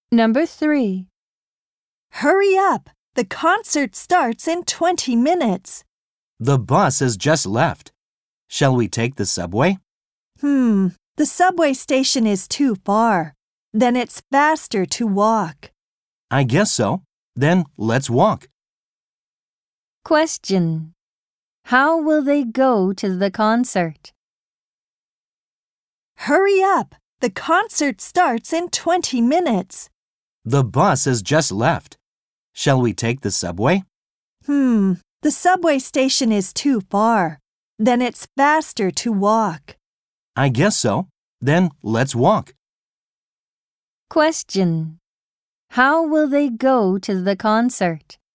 Number 3. Hurry up! The concert starts in 20 minutes. The bus has just left. Shall we take the subway? The subway station is too far. Then it's faster to walk. I guess so. Then let's walk. Question. How will they go to the concert? Hurry up! The concert starts in 20 minutes. The bus has just left. Shall we take the subway? The subway station is too far. Then it's faster to walk. I guess so. Then let's walk. Question. How will they go to the concert?